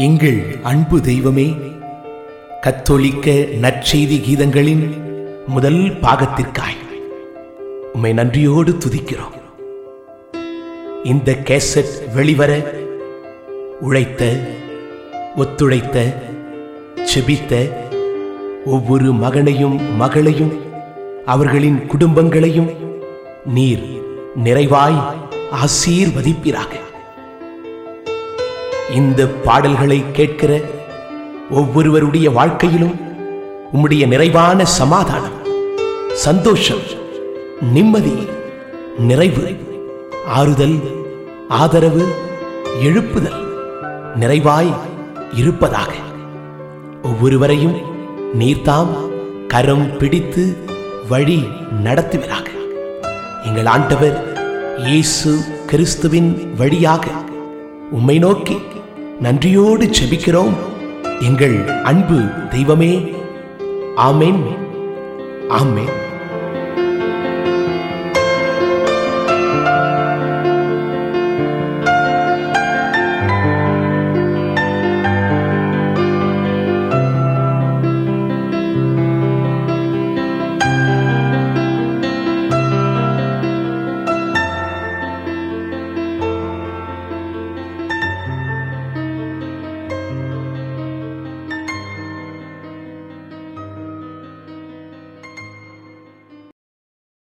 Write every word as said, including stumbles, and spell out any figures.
எங்கள் அன்பு தெய்வமே, கத்தோலிக்க நற்செய்தி கீதங்களின் முதல் பாகத்திற்காய் உம்மை நன்றியோடு துதிக்கிறோம். இந்த கேசட் வெளிவர உழைத்த, ஒத்துழைத்த, செபித்த ஒவ்வொரு மகனையும் மகளையும் அவர்களின் குடும்பங்களையும் நீர் நிறைவாய் ஆசீர்வதிப்பீராக. இந்த பாடல்களை கேட்கிற ஒவ்வொருவருடைய வாழ்க்கையிலும் உம்முடைய நிறைவான சமாதானம், சந்தோஷம், நிம்மதி, நிறைவு, ஆறுதல், ஆதரவு, எழுப்புதல் நிறைவாய் இருப்பதாக. ஒவ்வொருவரையும் நீர்தாம் கரம் பிடித்து வழி நடத்துவீராக. எங்கள் ஆண்டவர் இயேசு கிறிஸ்துவின் வழியாக உம்மை நோக்கி நன்றியோடு செபிக்கிறோம் எங்கள் அன்பு தெய்வமே. ஆமென், ஆமென்.